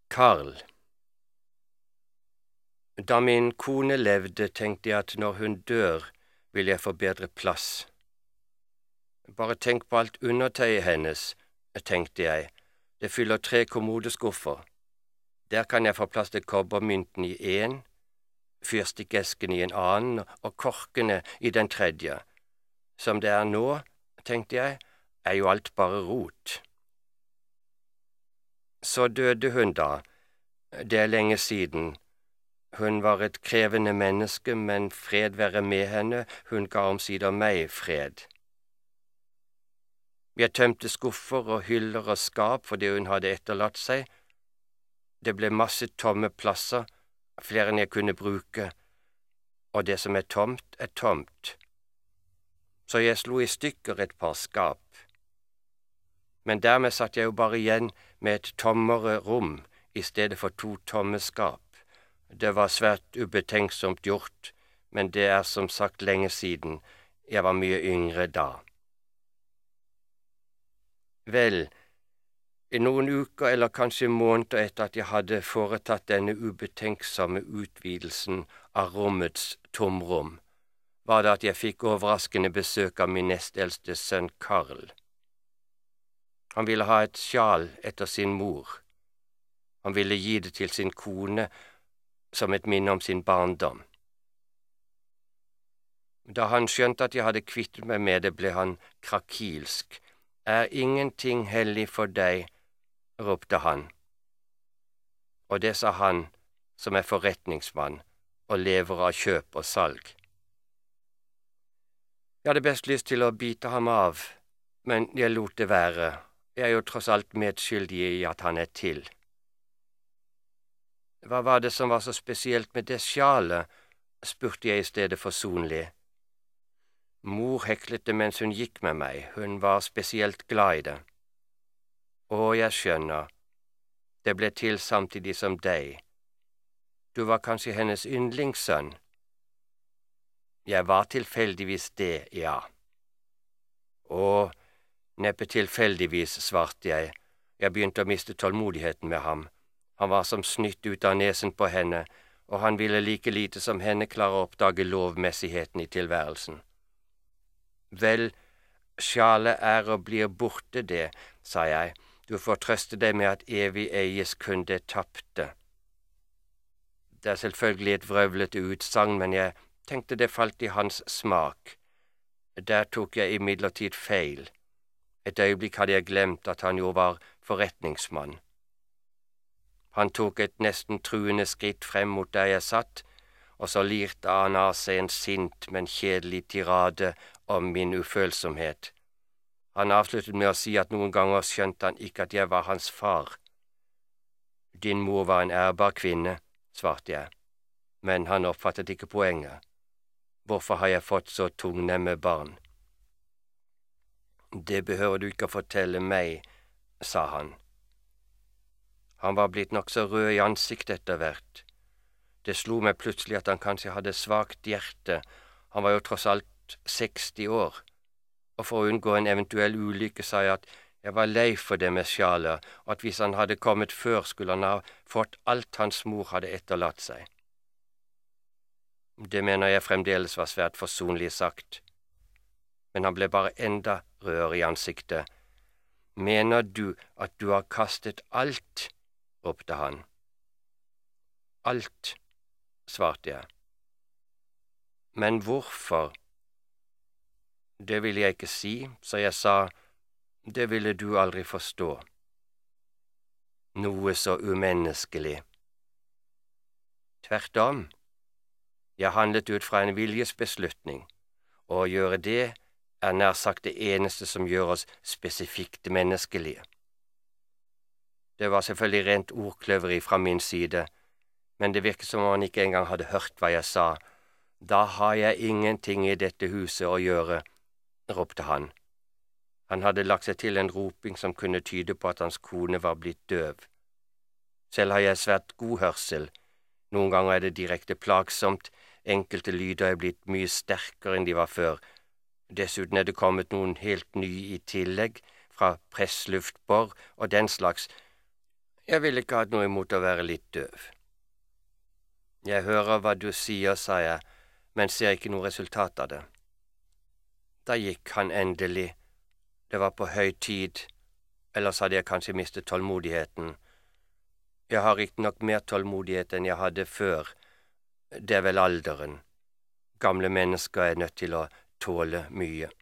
Karl. Da min kone levde, tenkte jeg at når hun dør, vil jeg få bedre plass. Bare tenk på alt undertøyet hennes, tenkte jeg. Det fyller 3 kommodeskuffer. Der kan jeg få plass til kobbermynten i en, fyrstikkesken i en annen og korkene i den tredje. Som det er nå, tenkte jeg, er jo alt bare rot. Så døde hun da. Det er lenge siden. Hun var et krevende menneske, men fred være med henne, hun ga omsider meg fred. Jeg tømte skuffer og hyller og skap for det hun hadde etterlatt seg. Det ble masse tomme plasser, flere enn jeg kunne bruke, og det som er tomt. Så jeg slo i stykker et par skap. Men dermed satt jeg jo bare igjen med et tommere rom i stedet for 2 tomme skap. Det var svært ubetenksomt gjort, men det er som sagt lenge siden. Jeg var mye yngre da. Vel, i noen uker eller kanskje måneder etter at jeg hadde foretatt denne ubetenksomme utvidelsen av rommets tomrom, var det at jeg fikk overraskende besøk av min nesteldste sønn Karl. Han ville ha et sjal etter sin mor. Han ville gi det til sin kone som et minne om sin barndom. Da han skjønte at jeg hadde kvittet meg med det, ble han krakilsk. Er ingenting hellig for deg, ropte han. Og det sa han som er forretningsmann og lever av kjøp og salg. Jeg hadde best lyst til å bite ham av, men jeg lot det være. Jeg er jo tross alt medskyldig i at han er til. Hva var det som var så spesielt med det sjalet, spurte jeg i stedet forsonlig. Mor heklet det mens hun gikk med meg, hun var spesielt glad i det. Å, jeg skjønner, det ble til samtidig som deg. Du var kanskje hennes yndlingssønn? Jeg var tilfeldigvis det, ja. Å, neppe tilfeldigvis, svarte jeg. Jeg begynte å miste tålmodigheten med ham. Han var som snytt ut av nesen på henne, og han ville like lite som henne klare å oppdage lovmessigheten i tilværelsen. Vel, sjalet er og blir borte det, sa jeg. Du får trøste deg med at evig eies kun det tapte. Det er selvfølgelig et vrøvlete utsagn, men jeg tenkte det falt i hans smak. Der tok jeg imidlertid feil. Et øyeblikk hadde jeg glemt at han jo var forretningsmann. Han tok et nesten truende skritt frem mot der jeg satt, og så lirte han av seg en sint, men kjedelig tirade om min ufølsomhet. Han avsluttet med å si at noen ganger skjønte han ikke at jeg var hans far. Din mor var en ærbar kvinne, svarte jeg, men han oppfattet ikke poenget. Hvorfor har jeg fått så tungnemme barn? Det behøver du ikke å fortelle meg, sa han. Han var blitt nokså rød i ansiktet etter hvert. Det slo meg plutselig at han kanskje hadde svakt hjerte, han var jo tross alt 60 år, og for å unngå en eventuell ulykke sa jeg at jeg var lei for det med sjalet, og at hvis han hadde kommet før, skulle han ha fått alt hans mor hadde etterlatt seg. Det mener jeg fremdeles var svært forsonlig sagt, men han ble bare enda rødere i ansiktet. Mener du at du har kastet alt? Ropte han. Alt, svarte jeg. Men hvorfor? Det ville jeg ikke si, så jeg sa, det ville du aldri forstå. Noe så umenneskelig. Tvert om. Jeg handlet ut fra en viljesbeslutning, og å gjøre det er nær sagt det eneste som gjør oss spesifikt menneskelige. Det var selvfølgelig rent ordkløveri fra min side, men det virket som om han ikke engang hadde hørt hva jeg sa. Da har jeg ingenting i dette huset å gjøre, ropte han. Han hadde lagt seg til en roping som kunne tyde på at hans kone var blitt døv. Selv har jeg svært god hørsel. Noen ganger er det direkte plagsomt, enkelte lyder er blitt mye sterkere enn de var før. Dessuten er det kommet noen helt nye i tillegg, fra pressluftbor og den slags. Jeg ville ikke hatt noe imot å være litt døv. Jeg hører hva du sier, sa jeg, men ser ikke noe resultat av det. Da gikk han endelig. Det var på høy tid, ellers hadde jeg kanskje mistet tålmodigheten. Jeg har riktignok mer tålmodighet enn jeg hadde før. Det er vel alderen. Gamle mennesker er nødt til å tåle mye.